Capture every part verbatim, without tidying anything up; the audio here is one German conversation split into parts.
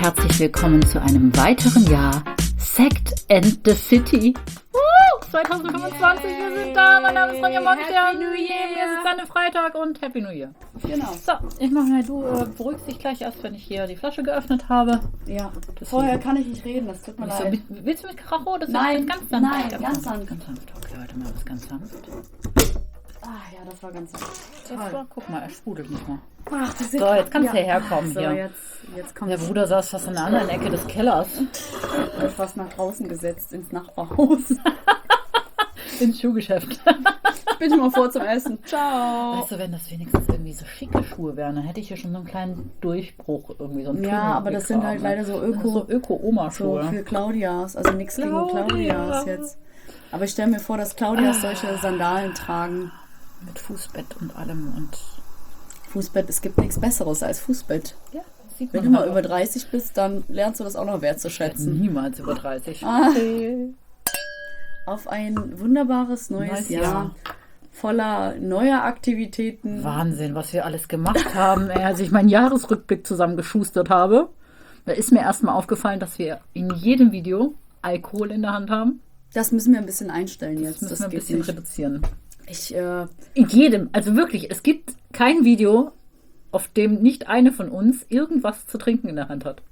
herzlich willkommen zu einem weiteren Jahr Sect and the City. Uh, zwanzig fünfundzwanzig, wir sind da. Mein Name ist Ronja Morgenstern. Happy New Year. Es ist eine Freitag und Happy New Year. Genau. So, ich mache mal, du äh, beruhigst dich gleich erst, wenn ich hier die Flasche geöffnet habe. Ja, Das vorher kann ich nicht reden, das tut mir So, leid. mit, willst du mit Karacho? Das Nein, ist ganz sanft. nein, ganz sanft. Ganz sanft. Okay, heute mal was ganz sanft. Ah ja, das war ganz Das toll. war, guck mal, er sprudelt nicht mehr. Ach, das ist So, jetzt kannst du herkommen so, hier. jetzt, jetzt kommt Der Bruder saß fast in der anderen Ecke des Kellers. wird fast nach draußen gesetzt, ins Nachbarhaus. Ins Schuhgeschäft. Bitte mal vor zum Essen. Ciao. Weißt du, wenn das wenigstens irgendwie so schicke Schuhe wären, dann hätte ich hier schon so einen kleinen Durchbruch. Irgendwie so einen Ja, aber das sind halt leider so Öko, so Öko-Oma-Schuhe. so für Claudias. Also nichts gegen Claudia. Claudias jetzt. Aber ich stelle mir vor, dass Claudias solche Sandalen tragen. Mit Fußbett und allem. Und Fußbett, es gibt nichts Besseres als Fußbett. ja, sieht Wenn man du mal halt über dreißig bist, dann lernst du das auch noch auch wertzuschätzen. niemals über dreißig. Ah. Auf ein wunderbares neues, Neues Jahr. Jahr. Voller neuer Aktivitäten. Wahnsinn, was wir alles gemacht haben. Ey, als ich meinen Jahresrückblick zusammengeschustert habe, da ist mir erstmal aufgefallen, dass wir in jedem Video Alkohol in der Hand haben. Das müssen wir ein bisschen einstellen Das jetzt. müssen Das wir ein geht bisschen nicht. reduzieren. Ich, äh, In jedem, also wirklich, es gibt kein Video, auf dem nicht eine von uns irgendwas zu trinken in der Hand hat.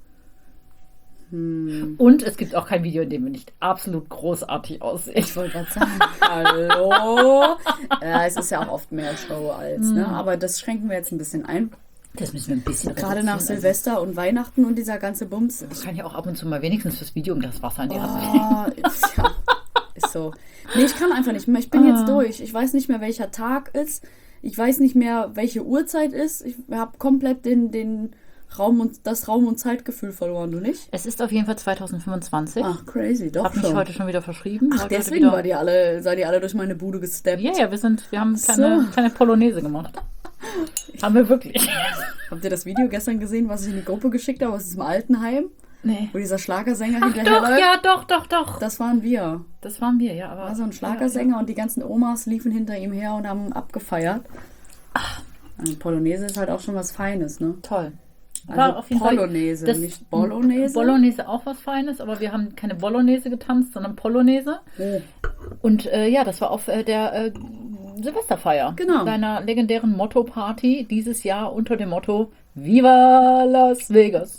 hm, Und es gibt auch kein Video, in dem wir nicht absolut großartig aussehen. ich wollte gerade sagen, hallo. Ja, es ist ja auch oft mehr Show als, ne? Aber das schränken wir jetzt ein bisschen ein. Das müssen wir ein bisschen Gerade nach reduzieren. Silvester und Weihnachten und dieser ganze Bums. Also, ich kann ja auch ab und zu mal wenigstens fürs Video ein Glas Wasser in die Hand nehmen. Ah, ist, ja, ist so. Nee, ich kann einfach nicht mehr. Ich bin jetzt durch. Ich weiß nicht mehr, welcher Tag ist. Ich weiß nicht mehr, welche Uhrzeit ist. Ich habe komplett den, den Raum und das Raum- und Zeitgefühl verloren. Du nicht? Es ist auf jeden Fall zwanzig fünfundzwanzig. Ach, crazy, Ich doch habe mich schon. heute schon wieder verschrieben. Ach, Wollte heute deswegen wieder... war die alle, seid ihr alle durch meine Bude gesteppt. Ja, ja, wir sind, wir haben kleine, So. kleine Polonaise gemacht. Haben wir wirklich. Habt ihr das Video gestern gesehen, was ich in die Gruppe geschickt habe aus diesem Altenheim? Nee. Wo dieser Schlagersänger Ach hinterherläuft? doch, ja, doch, doch, doch. Das waren wir. Das waren wir, ja. Aber War so ein Schlagersänger und die ganzen Omas liefen hinter ihm her und haben abgefeiert. Eine Polonaise ist halt auch schon was Feines, ne? Toll. Also War auf jeden Fall Polonaise, das- nicht Bolognese. Bolognese auch was Feines, aber wir haben keine Bolognese getanzt, sondern Polonaise. Oh. Und äh, ja, das war auf äh, der äh, Silvesterfeier. Genau. Deiner legendären Motto-Party dieses Jahr unter dem Motto Viva Las Vegas.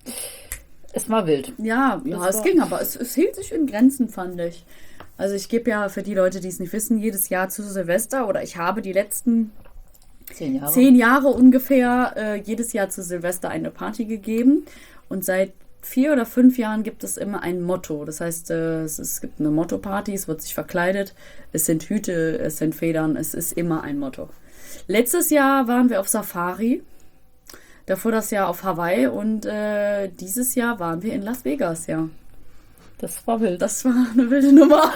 Es war wild. Ja, ja, Das es war- ging, aber es, es hielt sich in Grenzen, fand ich. Also ich gebe ja, für die Leute, die es nicht wissen, jedes Jahr zu Silvester oder ich habe die letzten Zehn Jahre. zehn Jahre ungefähr äh, jedes Jahr zu Silvester eine Party gegeben. Und seit vier oder fünf Jahren gibt es immer ein Motto. Das heißt, äh, es, es gibt eine Motto-Party, es wird sich verkleidet, es sind Hüte, es sind Federn, es ist immer ein Motto. Letztes Jahr waren wir auf Safari, davor das Jahr auf Hawaii und äh, dieses Jahr waren wir in Las Vegas, ja. Das war wild. Das war eine wilde Nummer.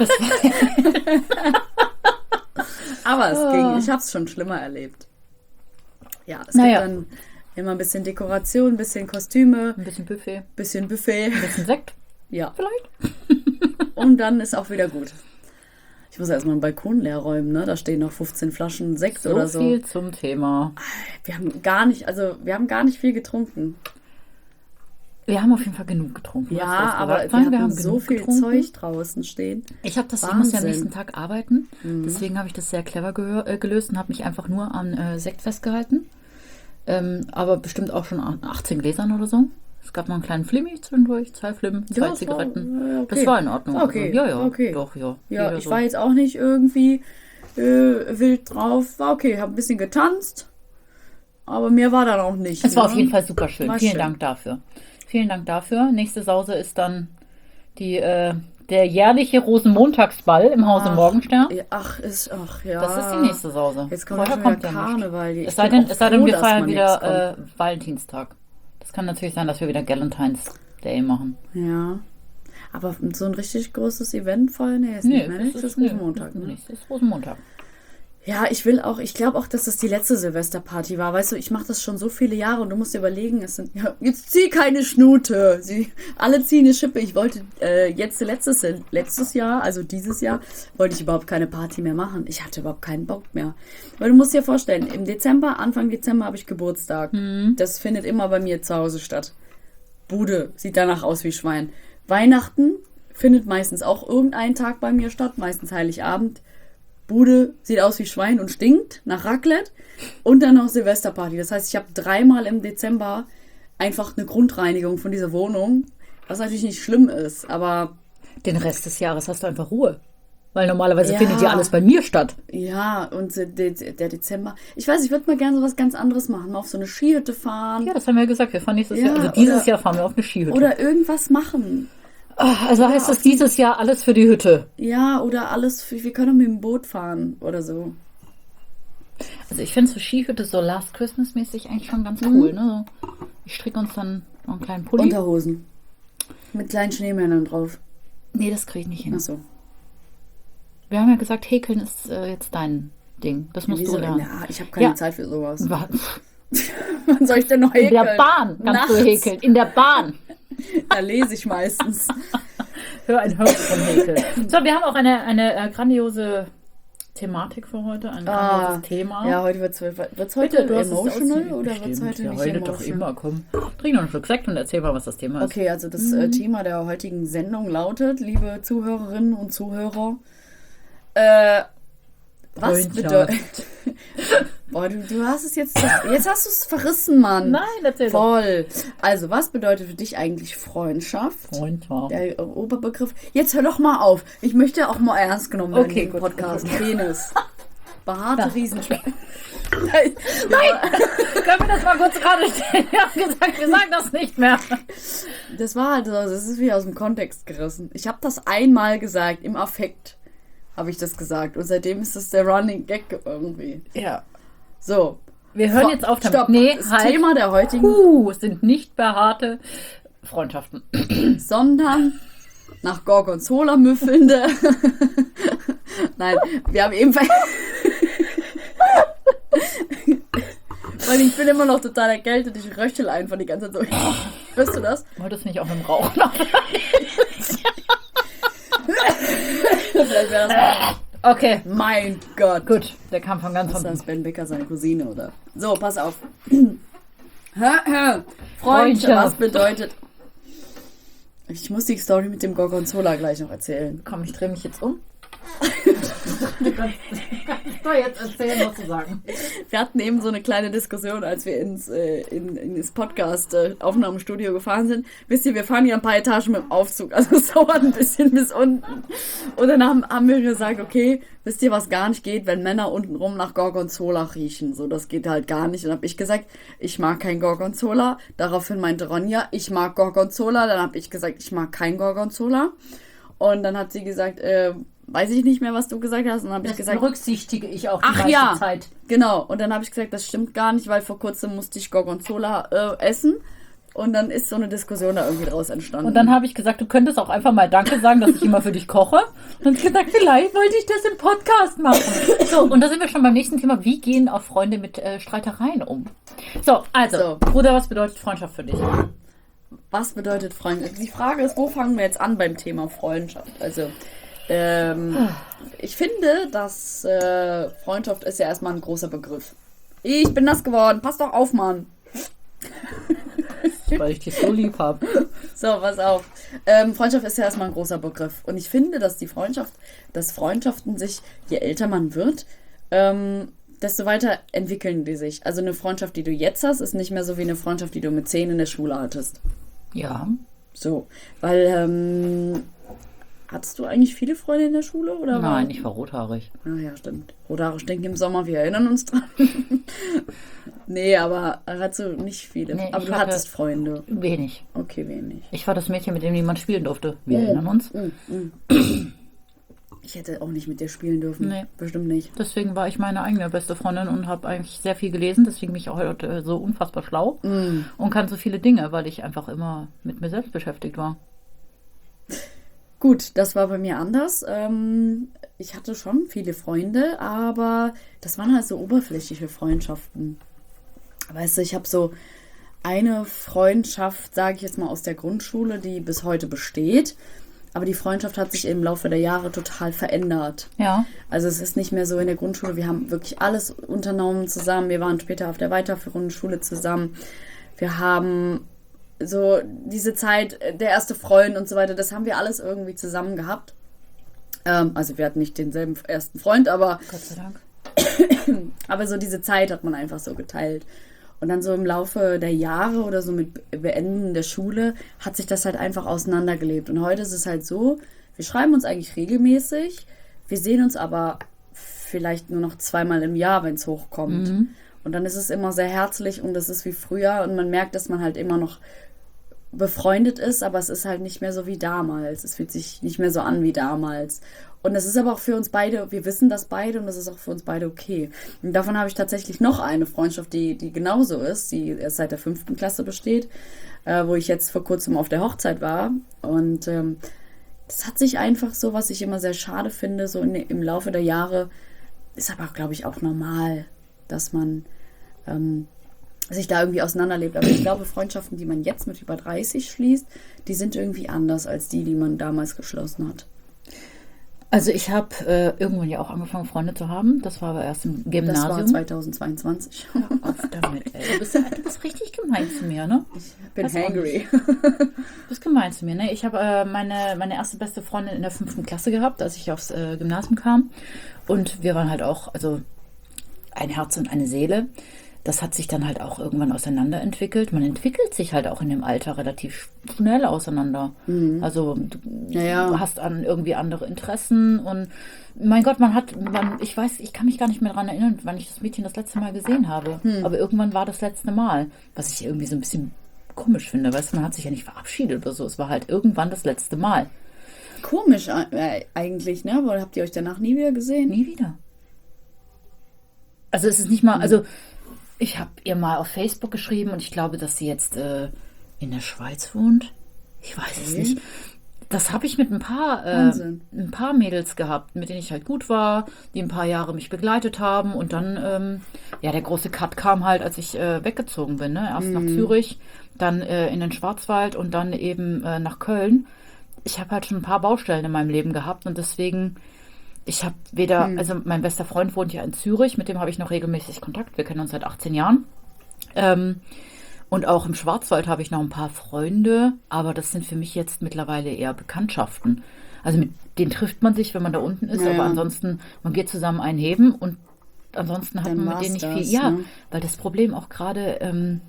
Aber es Ah. ging. Ich habe es schon schlimmer erlebt. Ja, es Naja. gibt dann immer ein bisschen Dekoration, ein bisschen Kostüme, Ein bisschen Buffet, ein bisschen Buffet. ein bisschen Sekt Ja, vielleicht. und dann ist auch wieder gut. Ich muss erstmal einen Balkon leer räumen, ne? Da stehen noch fünfzehn Flaschen Sekt So oder so. viel zum Thema. Wir haben gar nicht, also wir haben gar nicht viel getrunken. Wir haben auf jeden Fall genug getrunken. Ja, Lass das aber gesagt wir sein. hatten so genug viel getrunken. Zeug draußen stehen. Ich habe das, ich muss ja am Wahnsinn. nächsten Tag arbeiten, Mhm. deswegen habe ich das sehr clever gehör, äh, gelöst und habe mich einfach nur an äh, Sekt festgehalten. Ähm, aber bestimmt auch schon an achtzehn Gläsern oder so. Es gab mal einen kleinen Flimmi zwischendurch, zwei Flimmen, zwei Ja, das war- Zigaretten. ja, okay. Das war in Ordnung. War okay, Also, ja, ja, war okay. doch, ja. Ja, Jeder ich so. war jetzt auch nicht irgendwie äh, wild drauf. War okay, habe ein bisschen getanzt. Aber mir war dann auch nicht. Es war ne? auf jeden Fall super schön. War Vielen schön. Dank dafür. Vielen Dank dafür. Nächste Sause ist dann die, äh, der jährliche Rosenmontagsball im Hause Ach, Morgenstern. Ja, Ach, ist, ach ja. Das ist die nächste Sause. Jetzt kommt Vorher schon kommt wieder ja nicht. Karneval. Ich Es sei bin denn, auch es sei denn froh, wir dass feiern mal wieder nichts kommt. äh, Valentinstag. Das kann natürlich sein, dass wir wieder Galentine's Day machen. Ja. Aber so ein richtig großes Event vorher, nee, ist Nee, nicht mehr. Ne? Das ist nee, Rosenmontag. das ist Ne? nicht. Das ist Rosenmontag. Ja, ich will auch, ich glaube auch, dass das die letzte Silvesterparty war. Weißt du, ich mache das schon so viele Jahre und du musst dir überlegen, es sind, ja, jetzt zieh keine Schnute. Sie, alle ziehen eine Schippe. Ich wollte äh, jetzt letztes, letztes Jahr, also dieses Jahr, wollte ich überhaupt keine Party mehr machen. Ich hatte überhaupt keinen Bock mehr. Weil du musst dir vorstellen, im Dezember, Anfang Dezember habe ich Geburtstag. Mhm. Das findet immer bei mir zu Hause statt. Bude sieht danach aus wie Schwein. Weihnachten findet meistens auch irgendein Tag bei mir statt, meistens Heiligabend. Bude sieht aus wie Schwein und stinkt nach Raclette. Und dann noch Silvesterparty. Das heißt, ich habe dreimal im Dezember einfach eine Grundreinigung von dieser Wohnung, was natürlich nicht schlimm ist, aber... Den Rest des Jahres hast du einfach Ruhe. Weil normalerweise Ja. findet ja alles bei mir statt. Ja, und der der Dezember... Ich weiß, ich würde mal gerne so was ganz anderes machen. Mal auf so eine Skihütte fahren. Ja, das haben wir ja gesagt. Wir fahren nächstes Ja, Jahr, also dieses oder- Jahr fahren wir auf eine Skihütte. Oder irgendwas machen. Ach, also heißt das dieses Jahr alles für die Hütte. Ja, oder alles... Für, wir können auch mit dem Boot fahren oder so. Also ich finde so Skihütte so Last Christmas mäßig eigentlich schon ganz Mhm. cool. Ne? So, ich stricke uns dann noch einen kleinen Pulli. Unterhosen. Mit kleinen Schneemännern drauf. Nee, das kriege ich nicht hin. Achso. Wir haben ja gesagt, Häkeln ist äh, jetzt dein Ding. Das musst Wieso? du lernen. Ja, ich habe keine Ja. Zeit für sowas. Wa- Wann soll ich denn noch In häkeln? der Bahn kannst du Nachts. häkeln. In der Bahn. Da lese ich meistens. Hör ein Hörbuch von Häkeln. So, wir haben auch eine, eine äh, grandiose Thematik für heute. Ein grandioses Ah, Thema. Ja, heute wird es wird's heute Bitte, du hast es emotional ausge- oder wird es Bestimmt. heute ja, nicht heute emotional? doch immer, komm. Trink noch einen Schluck Sekt und erzähl mal, was das Thema ist. Okay, also das äh, Thema der heutigen Sendung lautet, liebe Zuhörerinnen und Zuhörer, äh, was Freundschaft. bedeutet... Boah, du, du hast es jetzt... Jetzt hast du es verrissen, Mann. Nein, erzähl doch. Voll. Also, was bedeutet für dich eigentlich Freundschaft? Freundschaft. Der Oberbegriff. Jetzt hör doch mal auf. Ich möchte auch mal ernst genommen werden Okay, im gut. Podcast. Penis. Behaarte Da. Riesenschweine. Nein! Können wir das mal kurz gerade stellen? Wir haben gesagt, wir sagen das nicht mehr. Das war halt so, das ist wie aus dem Kontext gerissen. Ich habe das einmal gesagt, im Affekt habe ich das gesagt. Und seitdem ist das der Running Gag irgendwie. Ja. So. Wir hören Vor- jetzt auf damit. Stopp. Nee, das halt. Thema der heutigen, Uh, es sind nicht behaarte Freundschaften. sondern nach Gorgonzola müffelnde. Nein, wir haben ebenfalls... Weil ich bin immer noch total erkältet, ich röchel einfach die ganze Zeit so. Hörst du das? Wolltest du nicht auch mit dem Rauchen auf? Vielleicht wäre das mal... Okay, Mein Gott. gut. Der kam von ganz Ist unten. das Ben Becker, seine Cousine, oder? So, pass auf. Freundschaft, Freundschaft. was bedeutet... Ich muss die Story mit dem Gorgonzola gleich noch erzählen. Komm, ich drehe mich jetzt um. Du kannst du jetzt erzählen, was zu sagen. Wir hatten eben so eine kleine Diskussion, als wir ins, äh, in, in das Podcast-Aufnahmestudio gefahren sind. Wisst ihr, wir fahren hier ein paar Etagen mit dem Aufzug, also es dauert ein bisschen bis unten. Und dann haben, haben wir gesagt, okay, wisst ihr, was gar nicht geht, wenn Männer untenrum nach Gorgonzola riechen. So, das geht halt gar nicht. Und dann habe ich gesagt, ich mag kein Gorgonzola. Daraufhin meinte Ronja, ich mag Gorgonzola. Dann habe ich gesagt, ich mag kein Gorgonzola. Und dann hat sie gesagt, äh, weiß ich nicht mehr, was du gesagt hast. Und dann habe ich Das gesagt, berücksichtige ich auch die ach meiste ja, Zeit. genau. Und dann habe ich gesagt, das stimmt gar nicht, weil vor kurzem musste ich Gorgonzola äh, essen. Und dann ist so eine Diskussion da irgendwie draus entstanden. Und dann habe ich gesagt, du könntest auch einfach mal Danke sagen, dass ich immer für dich koche. Und dann habe ich gesagt, vielleicht wollte ich das im Podcast machen. So, und da sind wir schon beim nächsten Thema. Wie gehen auch Freunde mit äh, Streitereien um? So, also, So. Bruder, was bedeutet Freundschaft für dich? Was bedeutet Freundschaft? Die Frage ist, wo fangen wir jetzt an beim Thema Freundschaft? Also, ähm, ich finde, dass äh, Freundschaft ist ja erstmal ein großer Begriff. Ich bin das geworden. Pass doch auf, Mann. Weil ich dich so lieb habe. So, pass auf. Ähm, Freundschaft ist ja erstmal ein großer Begriff. Und ich finde, dass die Freundschaft, dass Freundschaften sich, je älter man wird, ähm, desto weiter entwickeln die sich. Also eine Freundschaft, die du jetzt hast, ist nicht mehr so wie eine Freundschaft, die du mit zehn in der Schule hattest. Ja. So, weil, ähm, hattest du eigentlich viele Freunde in der Schule? Oder war- Nein, ich war rothaarig. Ah ja, stimmt. Rodare stinken im Sommer, wir erinnern uns dran. Nee, aber hattest du nicht viele. Nee, aber ich du hatte- hattest Freunde. Wenig. Okay, wenig. Ich war das Mädchen, mit dem niemand spielen durfte. Wir erinnern uns. Mm, mm. Ich hätte auch nicht mit dir spielen dürfen. Nee. Bestimmt nicht. Deswegen war ich meine eigene beste Freundin und habe eigentlich sehr viel gelesen. Deswegen bin ich auch heute so unfassbar schlau Mm. und kann so viele Dinge, weil ich einfach immer mit mir selbst beschäftigt war. Gut, das war bei mir anders. Ähm, ich hatte schon viele Freunde, aber das waren halt so oberflächliche Freundschaften. Weißt du, ich habe so eine Freundschaft, sage ich jetzt mal, aus der Grundschule, die bis heute besteht. Aber die Freundschaft hat sich im Laufe der Jahre total verändert. Ja. Also es ist nicht mehr so in der Grundschule. Wir haben wirklich alles unternommen zusammen. Wir waren später auf der weiterführenden Schule zusammen. Wir haben so diese Zeit, der erste Freund und so weiter, das haben wir alles irgendwie zusammen gehabt. Ähm, also wir hatten nicht denselben ersten Freund, aber Gott sei Dank. aber so diese Zeit hat man einfach so geteilt. Und dann so im Laufe der Jahre oder so mit Beenden der Schule hat sich das halt einfach auseinandergelebt. Und heute ist es halt so, wir schreiben uns eigentlich regelmäßig, wir sehen uns aber vielleicht nur noch zweimal im Jahr, wenn es hochkommt. Mhm. Und dann ist es immer sehr herzlich und es ist wie früher und man merkt, dass man halt immer noch befreundet ist, aber es ist halt nicht mehr so wie damals. Es fühlt sich nicht mehr so an wie damals. Und es ist aber auch für uns beide, wir wissen das beide und das ist auch für uns beide okay. Und davon habe ich tatsächlich noch eine Freundschaft, die, die genauso ist, die erst seit der fünften Klasse besteht, äh, wo ich jetzt vor kurzem auf der Hochzeit war. Und ähm, das hat sich einfach so, was ich immer sehr schade finde, so in, im Laufe der Jahre, ist aber, glaube ich, auch normal, dass man ähm, sich da irgendwie auseinanderlebt. Aber ich glaube, Freundschaften, die man jetzt mit über dreißig schließt, die sind irgendwie anders als die, die man damals geschlossen hat. Also ich habe äh, irgendwann ja auch angefangen, Freunde zu haben. Das war aber erst im Gymnasium. Das war zweitausendzweiundzwanzig. Auf damit, ey. Du bist, du bist richtig gemein zu mir, ne? Ich bin Weiß auch hangry. Du bist gemein zu mir, ne? Ich habe äh, meine, meine erste beste Freundin in der fünften Klasse gehabt, als ich aufs äh, Gymnasium kam. Und wir waren halt auch, also ein Herz und eine Seele. Das hat sich dann halt auch irgendwann auseinanderentwickelt. Man entwickelt sich halt auch in dem Alter relativ schnell auseinander. Mhm. Also du ja, ja. hast an irgendwie andere Interessen und mein Gott, man hat, man, ich weiß, ich kann mich gar nicht mehr daran erinnern, wann ich das Mädchen das letzte Mal gesehen habe. Mhm. Aber irgendwann war das letzte Mal, was ich irgendwie so ein bisschen komisch finde. Weißt du, man hat sich ja nicht verabschiedet oder so. Es war halt irgendwann das letzte Mal. Komisch äh, eigentlich, ne? Aber habt ihr euch danach nie wieder gesehen? Nie wieder. Also es ist nicht mal, mhm. also ich habe ihr mal auf Facebook geschrieben und ich glaube, dass sie jetzt äh, in der Schweiz wohnt. Ich weiß okay. es nicht. Das habe ich mit ein paar, äh, ein paar Mädels gehabt, mit denen ich halt gut war, die ein paar Jahre mich begleitet haben. Und dann, ähm, ja, der große Cut kam halt, als ich äh, weggezogen bin. Ne? Erst mhm. nach Zürich, dann äh, in den Schwarzwald und dann eben äh, nach Köln. Ich habe halt schon ein paar Baustellen in meinem Leben gehabt und deswegen... Ich habe weder, hm. also mein bester Freund wohnt ja in Zürich, mit dem habe ich noch regelmäßig Kontakt. Wir kennen uns seit achtzehn Jahren. Ähm, und auch im Schwarzwald habe ich noch ein paar Freunde, aber das sind für mich jetzt mittlerweile eher Bekanntschaften. Also mit denen trifft man sich, wenn man da unten ist, ja, aber ansonsten, man geht zusammen einheben und ansonsten hat Dann man mit denen nicht das, viel. Ja, ne? Weil das Problem auch gerade ähm,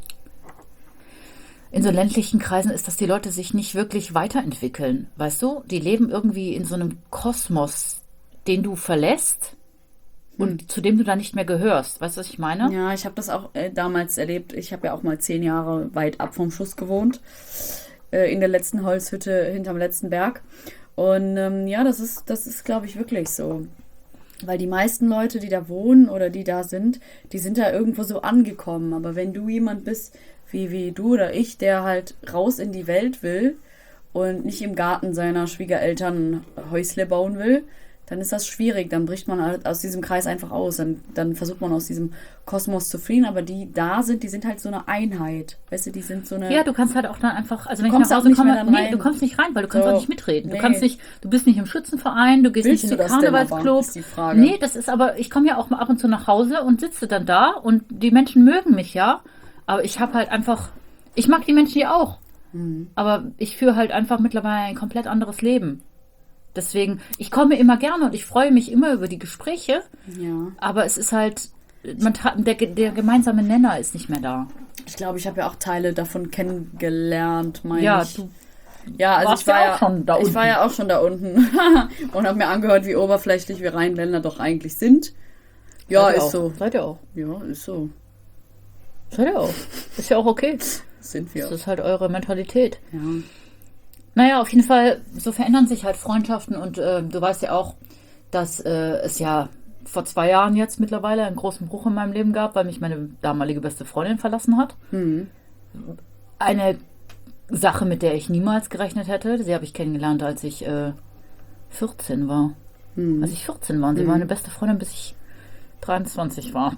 in so ländlichen Kreisen ist, dass die Leute sich nicht wirklich weiterentwickeln. Weißt du? Die leben irgendwie in so einem Kosmos, den du verlässt und hm. zu dem du dann nicht mehr gehörst. Weißt du, was ich meine? Ja, ich habe das auch äh, damals erlebt. Ich habe ja auch mal zehn Jahre weit ab vom Schuss gewohnt. Äh, in der letzten Holzhütte hinterm letzten Berg. Und ähm, ja, das ist, das ist, glaube ich, wirklich so. Weil die meisten Leute, die da wohnen oder die da sind, die sind da irgendwo so angekommen. Aber wenn du jemand bist, wie, wie du oder ich, der halt raus in die Welt will und nicht im Garten seiner Schwiegereltern Häusle bauen will, dann ist das schwierig. Dann bricht man halt aus diesem Kreis einfach aus. Dann, dann versucht man aus diesem Kosmos zu fliehen. Aber die da sind, die sind halt so eine Einheit. Weißt du, die sind so eine... Ja, du kannst halt auch dann einfach... Also wenn du ich nach Hause komme... Nee, rein. du kommst nicht rein, weil du kannst so, auch nicht mitreden. Nee. Du kannst nicht... Du bist nicht im Schützenverein, du gehst Willst nicht in den du das denn aber, Karnevalsclub. ist die Frage. Nee, das ist aber... Ich komme ja auch mal ab und zu nach Hause und sitze dann da und die Menschen mögen mich ja. Aber ich habe halt einfach... Ich mag die Menschen ja auch. Mhm. Aber ich führe halt einfach mittlerweile ein komplett anderes Leben. Deswegen, ich komme immer gerne und ich freue mich immer über die Gespräche. Ja. Aber es ist halt, man, der, der gemeinsame Nenner ist nicht mehr da. Ich glaube, ich habe ja auch Teile davon kennengelernt, meine ja, ich. Du ja, also warst ich war ja ja auch schon da unten. Ich war ja auch schon da unten und habe mir angehört, wie oberflächlich wir Rheinländer doch eigentlich sind. Ja, Seid ist auch. so. Seid ihr auch. Ja, ist so. Seid ihr auch. Ist ja auch okay. Sind wir. Das ist halt eure Mentalität. Ja. Naja, auf jeden Fall, so verändern sich halt Freundschaften und äh, du weißt ja auch, dass äh, es ja vor zwei Jahren jetzt mittlerweile einen großen Bruch in meinem Leben gab, weil mich meine damalige beste Freundin verlassen hat. Mhm. Eine Sache, mit der ich niemals gerechnet hätte. Sie habe ich kennengelernt, als ich äh, vierzehn war. Mhm. Als ich vierzehn war und sie mhm. war meine beste Freundin, bis ich dreiundzwanzig war.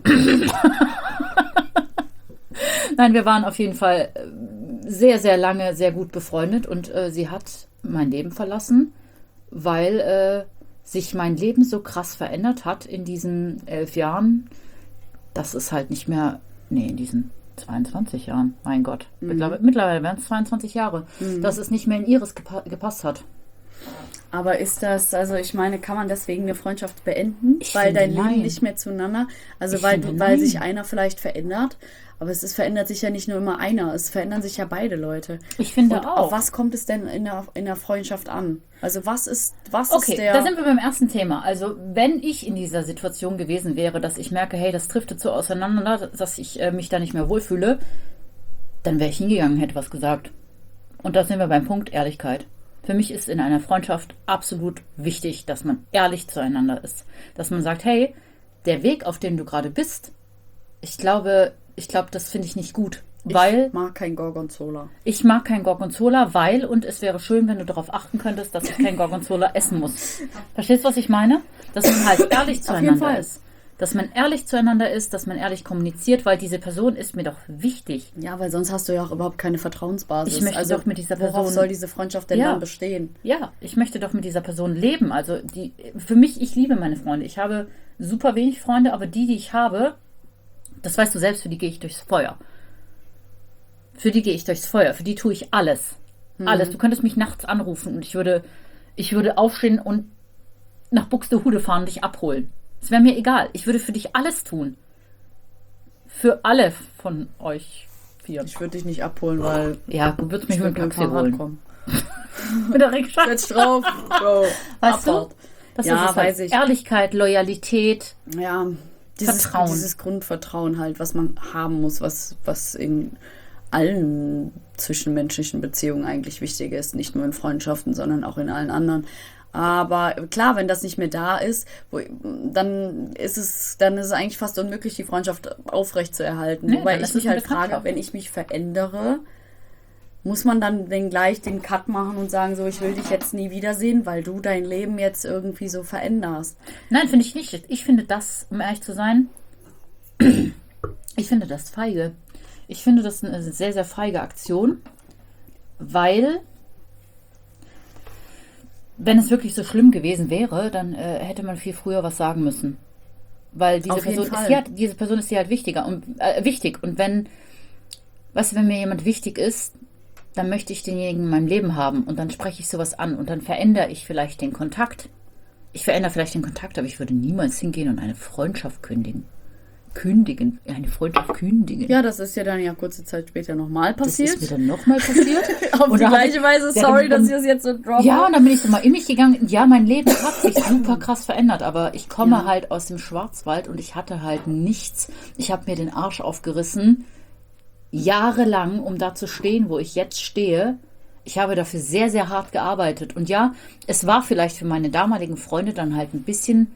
Nein, wir waren auf jeden Fall sehr, sehr lange sehr gut befreundet und äh, sie hat mein Leben verlassen, weil äh, sich mein Leben so krass verändert hat in diesen elf Jahren, dass es halt nicht mehr, nee, in diesen zweiundzwanzig Jahren, mein Gott. Mhm. Mittlerweile, mittlerweile werden es zweiundzwanzig Jahre, Mhm. dass es nicht mehr in ihres gepa- gepasst hat. Aber ist das, also ich meine, kann man deswegen eine Freundschaft beenden? Ich weil finde, dein nein. Leben nicht mehr zueinander, also Ich weil, finde, du, weil nein. sich einer vielleicht verändert, aber es ist, verändert sich ja nicht nur immer einer, es verändern sich ja beide Leute. Ich finde Und auch. auf was kommt es denn in der, in der Freundschaft an? Also was ist, was Okay, ist der... da sind wir beim ersten Thema. Also wenn ich in dieser Situation gewesen wäre, dass ich merke, hey, das driftet so auseinander, dass ich äh, mich da nicht mehr wohlfühle, dann wäre ich hingegangen, hätte was gesagt. Und da sind wir beim Punkt Ehrlichkeit. Für mich ist in einer Freundschaft absolut wichtig, dass man ehrlich zueinander ist. Dass man sagt, hey, der Weg, auf dem du gerade bist, ich glaube, ich glaube, das finde ich nicht gut. Weil ich mag kein Gorgonzola. ich mag kein Gorgonzola, weil, und es wäre schön, wenn du darauf achten könntest, dass ich kein Gorgonzola essen muss. Verstehst du, was ich meine? Dass man halt ehrlich Auf jeden zueinander Fall. ist. Dass man ehrlich zueinander ist, dass man ehrlich kommuniziert, weil diese Person ist mir doch wichtig. Ja, weil sonst hast du ja auch überhaupt keine Vertrauensbasis. Ich möchte also, doch mit dieser worauf Person- soll diese Freundschaft denn Ja. dann bestehen? Ja, ich möchte doch mit dieser Person leben. Also die, für mich, ich liebe meine Freunde. Ich habe super wenig Freunde, aber die, die ich habe, das weißt du selbst, für die gehe ich durchs Feuer. Für die gehe ich durchs Feuer. Für die tue ich alles. Alles. Du könntest mich nachts anrufen und ich würde, ich würde aufstehen und nach Buxtehude fahren und dich abholen. Es wäre mir egal. Ich würde für dich alles tun. Für alle von euch vier. Ich würde dich nicht abholen, weil Ja, du würdest mich ich mit würde dem mit dem Taxi Fahrrad holen. kommen. Mit der Rikscha. Setz drauf, Bro. Weißt du? Abfahrt. Das Ja, ist es weiß halt. ich. Ehrlichkeit, Loyalität. Ja, dieses, Vertrauen. dieses Grundvertrauen halt, was man haben muss, was, was in allen zwischenmenschlichen Beziehungen eigentlich wichtig ist. Nicht nur in Freundschaften, sondern auch in allen anderen. Aber klar, wenn das nicht mehr da ist, wo, dann ist es, dann ist es eigentlich fast unmöglich, die Freundschaft aufrecht zu erhalten. Nee, Wobei dann ich ist mich es eine halt frage, Bekanntschaft. wenn ich mich verändere, muss man dann den gleich den Cut machen und sagen, so, ich will dich jetzt nie wiedersehen, weil du dein Leben jetzt irgendwie so veränderst. Nein, finde ich nicht. Ich finde das, um ehrlich zu sein, ich finde das feige. Ich finde das eine sehr, sehr feige Aktion, weil, wenn es wirklich so schlimm gewesen wäre, dann äh, hätte man viel früher was sagen müssen. Weil diese Auf jeden Person ist Fall. ja, diese Person ist dir halt wichtiger und äh, wichtig. Und wenn, weißt du, wenn mir jemand wichtig ist, dann möchte ich denjenigen in meinem Leben haben und dann spreche ich sowas an und dann verändere ich vielleicht den Kontakt. Ich verändere vielleicht den Kontakt, aber ich würde niemals hingehen und eine Freundschaft kündigen. Kündigen, eine Freundschaft kündigen. Ja, das ist ja dann ja kurze Zeit später nochmal Das passiert. ist mir dann nochmal passiert. Auf Und die da hab gleiche ich- Weise, Ja, sorry, dann- dass ich das jetzt so droppe. Ja, und dann bin ich so mal in mich gegangen. Ja, mein Leben hat sich super krass verändert, aber ich komme Ja. halt aus dem Schwarzwald und ich hatte halt nichts. Ich habe mir den Arsch aufgerissen, jahrelang, um da zu stehen, wo ich jetzt stehe. Ich habe dafür sehr, sehr hart gearbeitet. Und ja, es war vielleicht für meine damaligen Freunde dann halt ein bisschen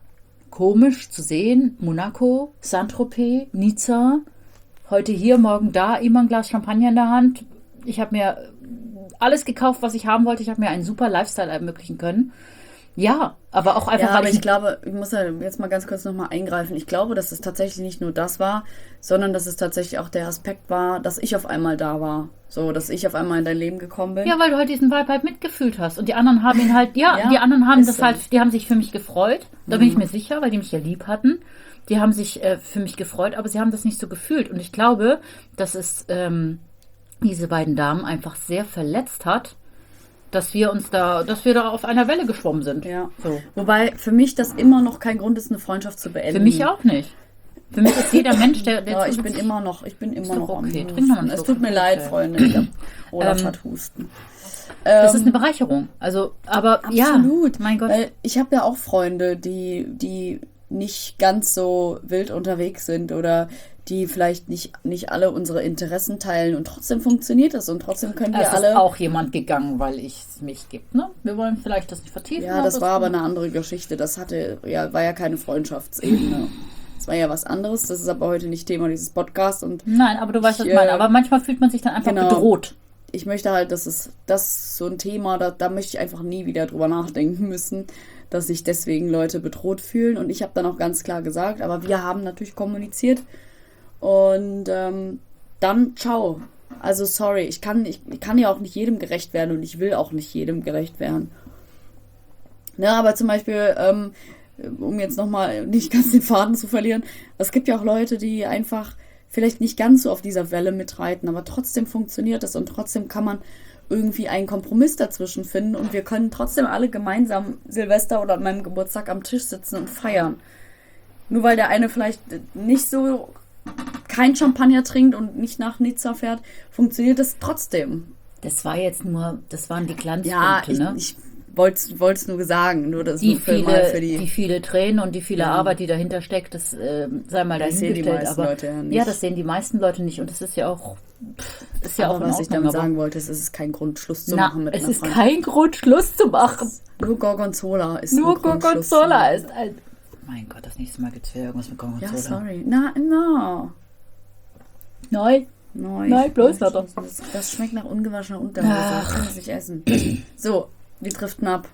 komisch zu sehen. Monaco, Saint-Tropez, Nizza, heute hier, morgen da, immer ein Glas Champagner in der Hand. Ich habe mir alles gekauft, was ich haben wollte. Ich habe mir einen super Lifestyle ermöglichen können. Ja, aber auch einfach, Ja, weil aber ich... ich glaube, ich muss ja jetzt mal ganz kurz nochmal eingreifen. Ich glaube, dass es tatsächlich nicht nur das war, sondern dass es tatsächlich auch der Aspekt war, dass ich auf einmal da war. So, dass ich auf einmal in dein Leben gekommen bin. Ja, weil du halt diesen Vibe halt mitgefühlt hast. Und die anderen haben ihn halt, ja, Ja, die anderen haben ist das so. halt, die haben sich für mich gefreut. Da bin ich mir sicher, weil die mich ja lieb hatten. Die haben sich äh, für mich gefreut, aber sie haben das nicht so gefühlt. Und ich glaube, dass es ähm, diese beiden Damen einfach sehr verletzt hat, dass wir uns da, dass wir da auf einer Welle geschwommen sind. Ja. So. Wobei für mich das immer noch kein Grund ist, eine Freundschaft zu beenden. Für mich auch nicht. Für mich ist jeder Mensch, der, der Ja, ich bin zusätzlich- immer noch, ich bin immer doch noch am okay. Husten. Trink noch mal einen Es Schluck. tut mir leid, Okay. Freunde. Ich hab, Olaf Ähm, hat Husten. Das Ähm, ist eine Bereicherung. Also, aber Absolut. ja, mein Gott. Weil ich habe ja auch Freunde, die, die nicht ganz so wild unterwegs sind oder die vielleicht nicht, nicht alle unsere Interessen teilen und trotzdem funktioniert das und trotzdem können wir Es ist alle. auch jemand gegangen, weil es mich gibt. Ne? Wir wollen vielleicht das nicht vertiefen. Ja, das es- war aber eine andere Geschichte. Das hatte, ja, war ja keine Freundschaftsebene. Das war ja was anderes. Das ist aber heute nicht Thema dieses Podcasts und Nein, aber du weißt, was Ich, ich meine. äh, Aber manchmal fühlt man sich dann einfach genau. bedroht. ich möchte halt, dass es das ist so ein Thema, da, da möchte ich einfach nie wieder drüber nachdenken müssen, dass sich deswegen Leute bedroht fühlen. Und ich habe dann auch ganz klar gesagt, aber wir haben natürlich kommuniziert. Und ähm, dann ciao. Also sorry, ich kann, ich, ich kann ja auch nicht jedem gerecht werden und ich will auch nicht jedem gerecht werden. Ne, aber zum Beispiel, ähm, um jetzt nochmal nicht ganz den Faden zu verlieren, es gibt ja auch Leute, die einfach vielleicht nicht ganz so auf dieser Welle mitreiten, aber trotzdem funktioniert es und trotzdem kann man irgendwie einen Kompromiss dazwischen finden und wir können trotzdem alle gemeinsam Silvester oder an meinem Geburtstag am Tisch sitzen und feiern. Nur weil der eine vielleicht nicht so kein Champagner trinkt und nicht nach Nizza fährt, funktioniert es trotzdem. Das war jetzt nur, das waren die Glanzpunkte, Ja, ich, ne? ich wollte es nur sagen, nur das Die nur für, mal viele, für die, die viele Tränen und die viele Ja. Arbeit, die dahinter steckt, das äh, sei mal Das sehen die dahingestellt. meisten Aber Leute ja nicht. ja, das sehen die meisten Leute nicht und das ist ja auch, ist ja aber auch in was ich Ordnung, damit aber- sagen wollte, ist, es ist kein Grund, Schluss zu Na, machen mit es einer ist Freundschaft. kein Grund, Schluss zu machen. Nur Gorgonzola ist Nur ein Grund, Schluss zu Gorgonzola machen. ist ein... Mein Gott, das nächste Mal gibt es wieder irgendwas mit Gorgonzola. Ja, sorry. Na, na. Nein. Nein, Nein, ich- bloß nicht. das, das schmeckt nach ungewaschener Unterhose. Ach. Das kann ich nicht essen. So, wir driften ab.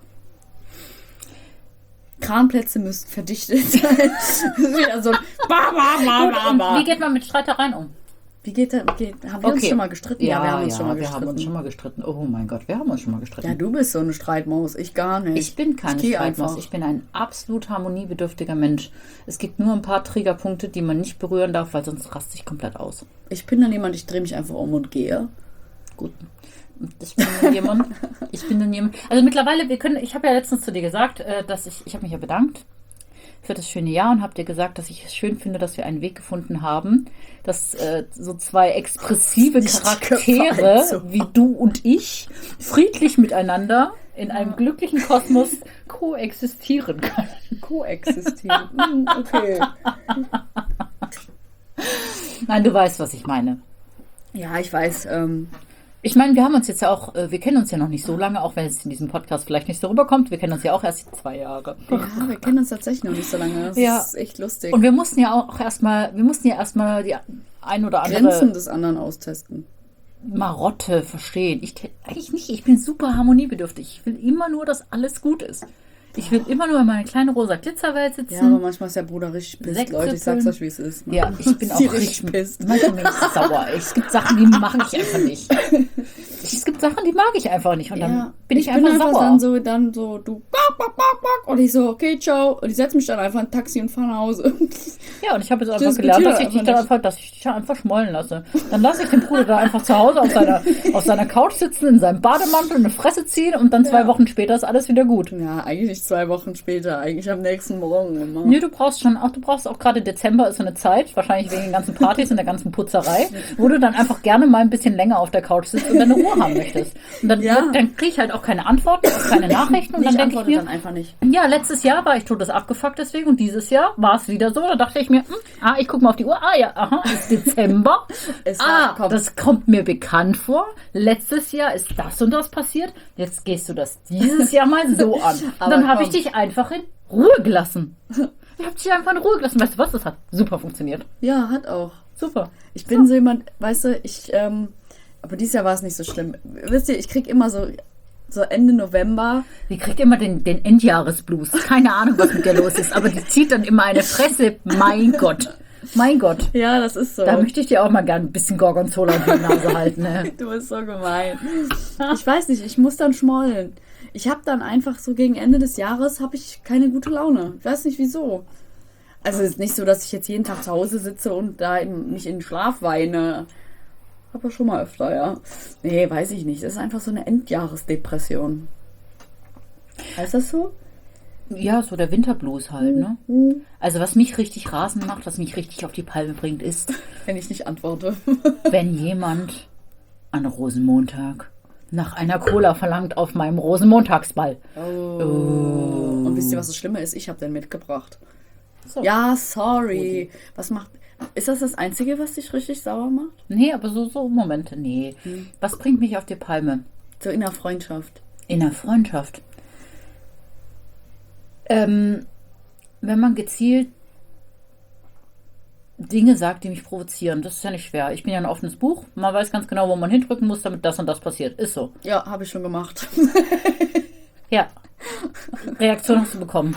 Kranplätze müssten verdichtet sein. Das ist wieder so ein ba, ba, ba, Gut, ba, und ba. wie geht man mit Streitereien um? Wie geht das? Geht, haben wir uns schon mal gestritten? Ja, wir haben uns schon mal wir gestritten. haben uns schon mal gestritten. Oh mein Gott, wir haben uns schon mal gestritten. Ja, du bist so eine Streitmaus, ich gar nicht. Ich bin keine geh Streitmaus. einfach. Ich bin ein absolut harmoniebedürftiger Mensch. Es gibt nur ein paar Triggerpunkte, die man nicht berühren darf, weil sonst raste ich komplett aus. Ich bin dann jemand, ich drehe mich einfach um und gehe. Gut. Ich bin dann jemand. Ich bin dann jemand. Also mittlerweile, wir können. Ich habe ja letztens zu dir gesagt, äh, dass ich. Ich habe mich ja bedankt für das schöne Jahr und habe dir gesagt, dass ich es schön finde, dass wir einen Weg gefunden haben, dass äh, so zwei expressive Nicht Charaktere gefallen, so. wie du und ich friedlich miteinander in einem glücklichen Kosmos koexistieren können. Koexistieren. Hm, okay. Nein, du weißt, was ich meine. Ja, ich weiß. Ähm, Ich meine, wir haben uns jetzt ja auch, äh, wir kennen uns ja noch nicht so lange, auch wenn es in diesem Podcast vielleicht nicht so rüberkommt. Wir kennen uns ja auch erst zwei Jahre. ja, wir kennen uns tatsächlich noch nicht so lange. Das Ja. ist echt lustig. Und wir mussten ja auch erstmal, wir mussten ja erstmal die ein oder andere Grenzen des anderen austesten. Marotte verstehen. Ich eigentlich nicht. Ich bin super harmoniebedürftig. Ich will immer nur, dass alles gut ist. Ich will immer nur in meiner kleinen rosa Glitzerwelt sitzen. Ja, aber manchmal ist der Bruder richtig pisst, Sekt Leute. Ich sag's sippeln. euch, wie es ist. Ja, ich bin auch Sie richtig pisst. Manchmal bin ich sauer. Es gibt Sachen, die mache ich einfach nicht. Es gibt Sachen, die mag ich einfach nicht. Und dann Ja, bin ich, einfach sauer. dann so, dann so, du, bak, bak, bak, bak. Und ich so, okay, ciao. Und ich setze mich dann einfach in ein Taxi und fahre nach Hause. Ja, und ich habe jetzt einfach Diskutiere gelernt, dass ich, einfach dich dann nicht. einfach, dass ich dich dann einfach schmollen lasse. Dann lasse ich den Bruder da einfach zu Hause auf seiner, auf seiner Couch sitzen, in seinem Bademantel und eine Fresse ziehen und dann zwei Ja. Wochen später ist alles wieder gut. Ja, eigentlich nicht zwei Wochen später, eigentlich am nächsten Morgen immer. Nee, du brauchst schon auch, du brauchst auch gerade Dezember ist so eine Zeit, wahrscheinlich wegen den ganzen Partys und der ganzen Putzerei, wo du dann einfach gerne mal ein bisschen länger auf der Couch sitzt und deine Ruhe haben möchtest. Und dann, Ja. dann kriege ich halt auch keine Antworten, auch keine Nachrichten und Ich dann denke ich antworte mir, dann einfach nicht. ja, letztes Jahr war ich todes abgefuckt deswegen und dieses Jahr war es wieder so. Da dachte ich mir, hm, ah, ich gucke mal auf die Uhr, ah ja, aha, ist Dezember. Es war- ah, komm. das kommt mir bekannt vor. Letztes Jahr ist das und das passiert. Jetzt gehst du das dieses Jahr mal so an. Und Aber dann habe ich komm. dich einfach in Ruhe gelassen. Ich habe dich einfach in Ruhe gelassen. Weißt du was? Das hat super funktioniert. Ja, hat auch. Super. Ich bin so jemand, weißt du, ich, ähm, aber dieses Jahr war es nicht so schlimm. Wisst ihr, ich krieg immer so, so Ende November, Die kriegt immer den, den Endjahresblues. Keine Ahnung, was mit der los ist. Aber die zieht dann immer eine Fresse. Mein Gott. Mein Gott. ja, das ist so. Da möchte ich dir auch mal gern ein bisschen Gorgonzola in die Nase halten. Ne? Du bist so gemein. Ich weiß nicht, ich muss dann schmollen. Ich habe dann einfach so gegen Ende des Jahres habe ich keine gute Laune. Ich weiß nicht wieso. Also es ist nicht so, dass ich jetzt jeden Tag zu Hause sitze und da in, mich in den Schlaf weine. Aber schon mal öfter, ja. Nee, weiß ich nicht. Das ist einfach so eine Endjahresdepression. Heißt das so? Ja, so der Winterblues halt, ne? Hm, Also was mich richtig rasend macht, was mich richtig auf die Palme bringt, ist, wenn ich nicht antworte. wenn jemand an Rosenmontag nach einer Cola verlangt auf meinem Rosenmontagsball. Oh. Und wisst ihr, was das Schlimme ist? Ich habe den mitgebracht. So. Ja, sorry. Was macht... Ist das das Einzige, was dich richtig sauer macht? Nee, aber so, so Momente, nee. Was bringt mich auf die Palme? So in der Freundschaft. In der Freundschaft. Ähm, wenn man gezielt Dinge sagt, die mich provozieren, das ist ja nicht schwer. Ich bin ja ein offenes Buch. Man weiß ganz genau, wo man hindrücken muss, damit das und das passiert. Ist so. Ja, habe ich schon gemacht. Ja. Reaktion hast du bekommen.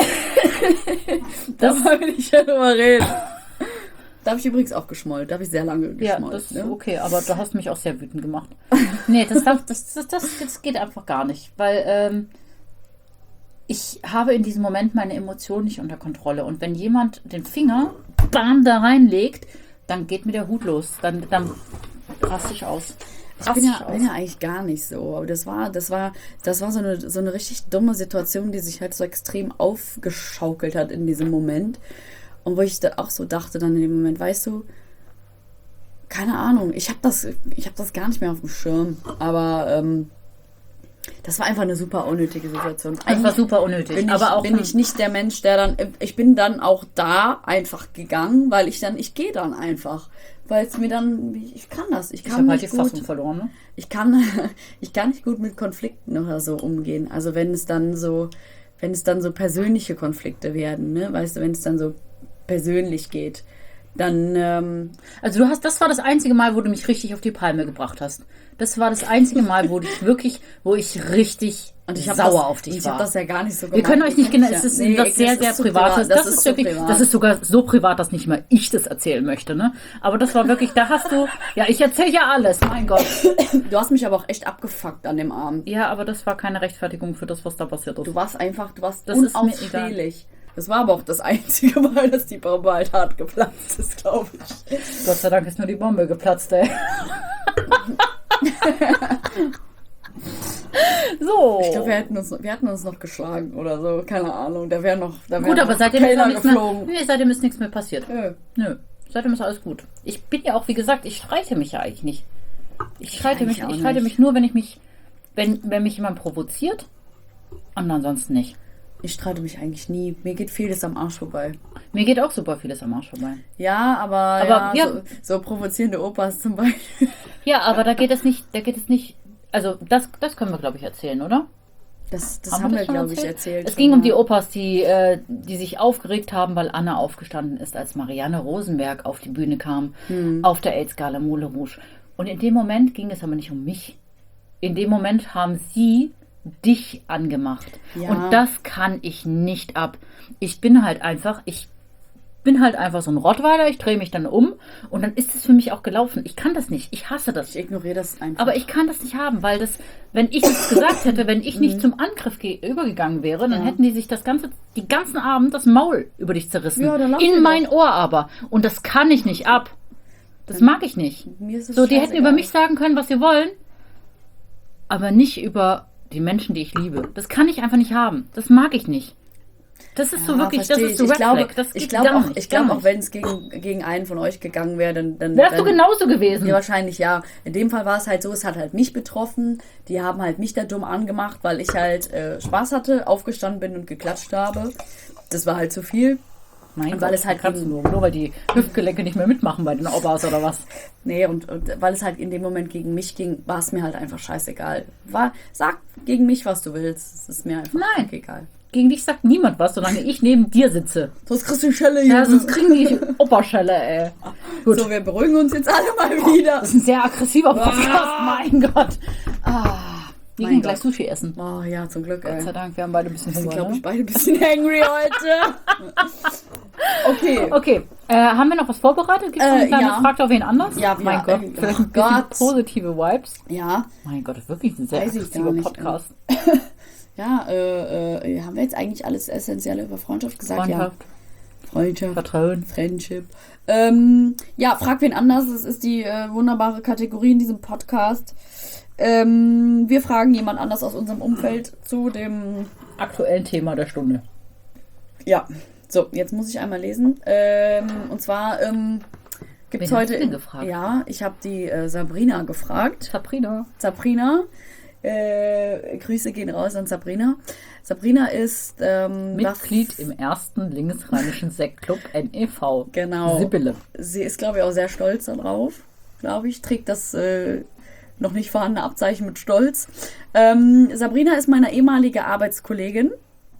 Das, Da will ich ja drüber reden. Da habe ich übrigens auch geschmollt. Da habe ich sehr lange ja, geschmollt. das ist ne? okay, aber du hast mich auch sehr wütend gemacht. Nee, das, darf, das, das, das, das geht einfach gar nicht, weil ähm, ich habe in diesem Moment meine Emotionen nicht unter Kontrolle. Und wenn jemand den Finger bam da reinlegt, dann geht mir der Hut los. Dann, dann raste ich aus. Ich bin ja, bin ja eigentlich gar nicht so, aber das war, das war, das war so eine, so eine richtig dumme Situation, die sich halt so extrem aufgeschaukelt hat in diesem Moment. Und wo ich da auch so dachte dann in dem Moment, weißt du, keine Ahnung, ich habe das, ich habe das gar nicht mehr auf dem Schirm, aber ähm, das war einfach eine super unnötige Situation. Das war super unnötig. Bin ich, aber auch bin ich nicht der Mensch, der dann, ich bin dann auch da einfach gegangen, weil ich dann, ich gehe dann einfach. Weil es mir dann, ich kann das, ich ich kann habe halt die nicht gut, Fassung verloren. Ne? ich kann, ich kann nicht gut mit Konflikten oder so umgehen. Also wenn es dann so, wenn es dann so persönliche Konflikte werden, ne, weißt du, wenn es dann so persönlich geht, dann, ähm, Also du hast, das war das einzige Mal, wo du mich richtig auf die Palme gebracht hast. Das war das einzige Mal, wo ich wirklich, wo ich richtig und ich hab sauer das, auf dich ich war. habe das ja gar nicht so Wir gemacht. können euch nicht genau, Ja. es ist Nee, was das sehr, ist sehr zu Privates. privat. Das, ist zu wirklich, privat. das ist sogar so privat, dass nicht mal ich das erzählen möchte, ne? Aber das war wirklich, da hast du, ja, ich erzähle ja alles, mein Gott. Du hast mich aber auch echt abgefuckt an dem Abend. Ja, aber das war keine Rechtfertigung für das, was da passiert ist. Du warst einfach, du warst Das ist mir unausstehlich. Das war aber auch das einzige Mal, dass die Bombe halt hart geplatzt ist, glaube ich. Gott sei Dank ist nur die Bombe geplatzt, ey. So. Ich glaube, wir hätten uns, wir hätten uns noch geschlagen oder so, keine Ahnung. Da wäre noch, da wär Gut, noch aber seitdem ist, auch Keller nichts mehr, geflogen. nee, seitdem ist nichts mehr passiert. Nö. Nö, seitdem ist alles gut. Ich bin ja auch, wie gesagt, ich streite mich ja eigentlich nicht. Ich streite mich, eigentlich auch ich streite nicht. mich nur, wenn ich mich, wenn, wenn mich jemand provoziert und ansonsten nicht. Ich streite mich eigentlich nie. Mir geht vieles am Arsch vorbei. Mir geht auch super vieles am Arsch vorbei. Ja, aber, Aber ja, ja. So, so provozierende Opas zum Beispiel. Ja, aber da geht es nicht, da geht es nicht, also das, das können wir, glaube ich, erzählen, oder? Das, das Haben haben, wir wir, das schon glaube ich, erzählt. Es schon ging um mal. die Opas, die, äh, die sich aufgeregt haben, weil Anna aufgestanden ist, als Marianne Rosenberg auf die Bühne kam, Hm. auf der AIDS-Gala Moulin Rouge. Und in dem Moment ging es aber nicht um mich. In dem Moment haben sie dich angemacht. Ja. Und das kann ich nicht ab. Ich bin halt einfach, ich bin halt einfach so ein Rottweiler, ich drehe mich dann um und dann ist es für mich auch gelaufen. Ich kann das nicht, ich hasse das. Ich ignoriere das einfach. Aber ich kann das nicht haben, weil das, wenn ich es gesagt hätte, wenn ich nicht zum Angriff ge- übergegangen wäre, dann Ja. hätten die sich das ganze, die ganzen Abend das Maul über dich zerrissen. Ja, dann lass sie In doch. mein Ohr aber. Und das kann ich nicht ab. Das mag ich nicht. Mir ist es So, die hätten scheißegal. über mich sagen können, was sie wollen, aber nicht über die Menschen, die ich liebe. Das kann ich einfach nicht haben. Das mag ich nicht. Das ist so Ja, wirklich, das verstehe ist ich. so ich Red glaube, Flag. Das ich geht glaube gar auch, nicht, ich gar glaube auch, nicht. wenn es gegen, gegen einen von euch gegangen wäre, dann, dann, Wärst du dann genauso gewesen. ja, wahrscheinlich ja. In dem Fall war es halt so, es hat halt mich betroffen. Die haben halt mich da dumm angemacht, weil ich halt äh, Spaß hatte, aufgestanden bin und geklatscht habe. Das war halt zu viel. Mein Und weil Gott, es halt kannst du gegen- nur, nur weil die Hüftgelenke nicht mehr mitmachen bei den Opas oder was. Nee, und, und weil es halt in dem Moment gegen mich ging, war es mir halt einfach scheißegal. War, sag gegen mich, was du willst. Es ist mir einfach Nein. egal. Gegen dich sagt niemand was, solange ich neben dir sitze. Sonst kriegst du die Schelle hier. Ja, sonst kriegen die Operschelle, ey. Gut. So, wir beruhigen uns jetzt alle mal wieder. Das ist ein sehr aggressiver Podcast, mein Gott. Ah, wir Mein gehen Gott. gleich Sushi essen. Oh ja, zum Glück, ey. Gott sei Dank, wir haben beide ein bisschen Wir sind, Hunger. glaube ich, Ne? beide ein bisschen hangry heute. Okay. Okay, äh, haben wir noch was vorbereitet? Gibt es noch eine Äh, kleine ja. Frag doch wen anders? Ja, mein ja, Gott, äh, vielleicht oh ein bisschen Gott. positive Vibes. Ja, Mein Gott, das ist wirklich ein sehr Weiß ich aggressiver gar nicht, Podcast. ja, äh, äh, haben wir jetzt eigentlich alles Essentielle über Freundschaft gesagt? Freundschaft, Ja, Freundschaft, Vertrauen. Friendship. Ähm, ja, frag wen anders. Das ist die äh, wunderbare Kategorie in diesem Podcast. Ähm, wir fragen jemand anders aus unserem Umfeld zu dem. Aktuellen Thema der Stunde. Ja, so, jetzt muss ich einmal lesen. Ähm, und zwar ähm, gibt es Wen hast heute. du denn gefragt? Ja, ich habe die äh, Sabrina gefragt. Sabrina. Sabrina. Äh, Grüße gehen raus an Sabrina. Sabrina ist ähm, Mitglied was- im ersten linksrheinischen Sektclub N E V. Genau. Sibylle. Sie ist, glaube ich, auch sehr stolz darauf. Glaube ich, trägt das äh, noch nicht vorhandene Abzeichen mit Stolz. Ähm, Sabrina ist meine ehemalige Arbeitskollegin.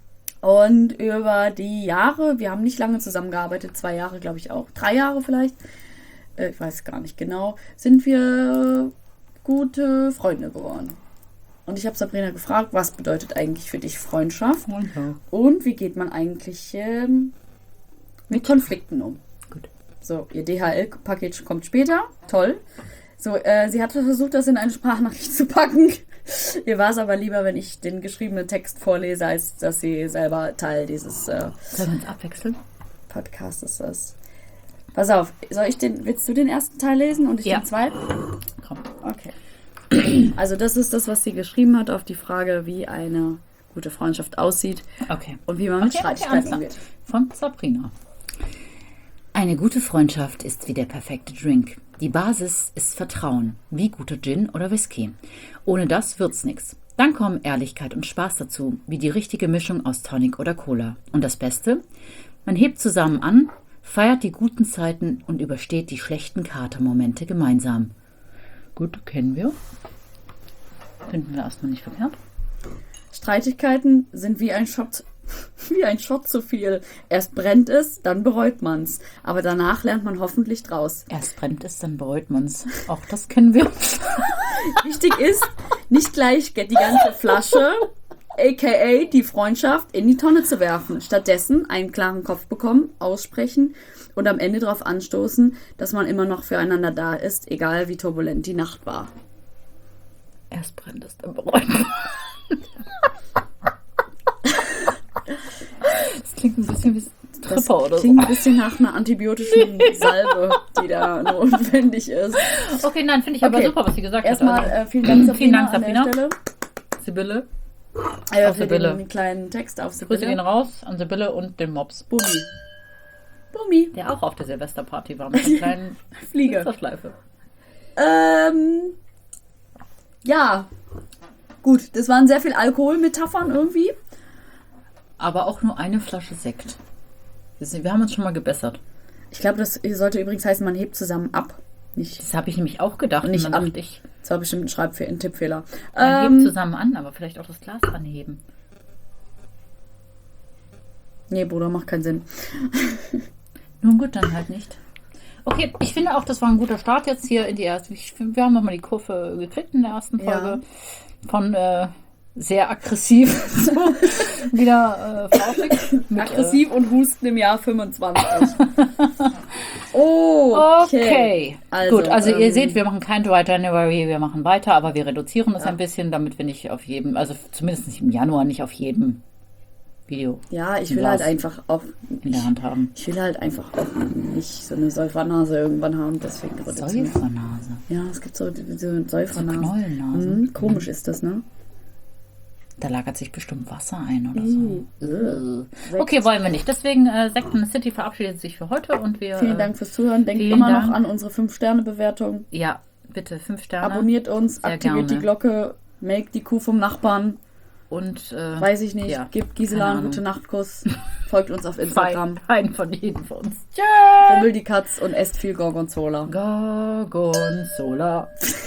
Und über die Jahre, wir haben nicht lange zusammengearbeitet, zwei Jahre, glaube ich auch, drei Jahre vielleicht, äh, ich weiß gar nicht genau, sind wir gute Freunde geworden. Und ich habe Sabrina gefragt, was bedeutet eigentlich für dich Freundschaft? Und wie geht man eigentlich ähm, mit Konflikten um? Gut. So, ihr D H L-Paket kommt später. Toll. So, äh, sie hatte versucht, das in eine Sprachnachricht zu packen. Ihr war es aber lieber, wenn ich den geschriebenen Text vorlese, als dass sie selber Teil dieses äh, Sollen wir uns abwechseln? Podcasts ist. Pass auf, soll ich den, willst du den ersten Teil lesen und ich Ja. den zweiten? Komm. Okay. Also das ist das, was sie geschrieben hat auf die Frage, wie eine gute Freundschaft aussieht Okay. und wie man mit Okay, okay, Streitigkeiten alles klar. umgeht. Von Sabrina. Eine gute Freundschaft ist wie der perfekte Drink. Die Basis ist Vertrauen, wie guter Gin oder Whisky. Ohne das wird's nix. Dann kommen Ehrlichkeit und Spaß dazu, wie die richtige Mischung aus Tonic oder Cola. Und das Beste? Man hebt zusammen an, feiert die guten Zeiten und übersteht die schlechten Katermomente gemeinsam. Gut, kennen wir. Finden wir erstmal nicht verkehrt. Streitigkeiten sind wie ein Shot, wie ein Shot zu viel. Erst brennt es, dann bereut man's. Aber danach lernt man hoffentlich draus. Erst brennt es, dann bereut man's. Auch das kennen wir. Wichtig ist, nicht gleich die ganze Flasche, aka die Freundschaft, in die Tonne zu werfen. Stattdessen einen klaren Kopf bekommen, aussprechen und am Ende darauf anstoßen, dass man immer noch füreinander da ist, egal wie turbulent die Nacht war. Erst brennt es, dann bereut man. Das klingt ein bisschen wie Das Tripper oder klingt so. ein bisschen nach einer antibiotischen Salbe, die da notwendig ist. Okay, nein, finde ich aber Okay. super, was sie gesagt Erstmal hat. äh, vielen Dank, Sabrina, Vielen Dank, an Sabrina. der Stelle. Also, Sibylle. Äh, Auf für Sibylle. den kleinen Text auf Grüße gehen Sibylle. raus an Sibylle und den Mops, Bummi. Bummi. der auch auf der Silvesterparty war mit einer kleinen Fliege. Silvesterschleife. Ähm, ja. Gut, das waren sehr viel Alkoholmetaphern irgendwie. Aber auch nur eine Flasche Sekt. Wir sind- wir haben uns schon mal gebessert. Ich glaube, das sollte übrigens heißen, man hebt zusammen ab. Nicht, Das habe ich nämlich auch gedacht. Und nicht Und dann an. dachte ich, das war bestimmt ein Schreibfehler, ein Tippfehler. man hebt Ähm, zusammen an, aber vielleicht auch das Glas anheben. nee, Bruder, macht keinen Sinn. Nun gut, dann halt nicht. Okay, ich finde auch, das war ein guter Start jetzt hier in die erste. Ich finde, wir haben nochmal die Kurve gekriegt in der ersten Ja. Folge. Von äh, sehr aggressiv zu wieder äh, flauschig. Mit, Aggressiv und Husten im Jahr fünfundzwanzig. Äh, oh, okay. okay. Also, Gut, also ihr ähm, seht, wir machen kein Dry January, wir machen weiter, aber wir reduzieren es Ja. ein bisschen, damit wir nicht auf jedem, also zumindest nicht im Januar, nicht auf jedem Video Ja, ich will Glas halt einfach auch. in der Hand haben. Ich will halt einfach auch nicht so eine Säufernase irgendwann haben, deswegen reduzieren. Säufernase. Ja, es gibt so, so So Säufernasen. Knollennasen. Mhm, komisch ist das, ne? Da lagert sich bestimmt Wasser ein oder so. Mhm. Äh. Okay, wollen wir nicht. Deswegen, äh, Sekten City verabschiedet sich für heute und wir. Vielen äh, Dank fürs Zuhören. Denkt vielen immer Dank. noch an unsere fünf Sterne Bewertung. Ja, bitte, fünf Sterne. Abonniert uns, Sehr aktiviert gerne. die Glocke, melkt die Kuh vom Nachbarn. Und, äh, Weiß ich nicht. ja, Gebt Gisela keine einen Ahnung. guten Nachtkuss. Folgt uns auf Instagram. fein, fein von jedem von uns. Rubbel die Katz und esst viel Gorgonzola. Gorgonzola.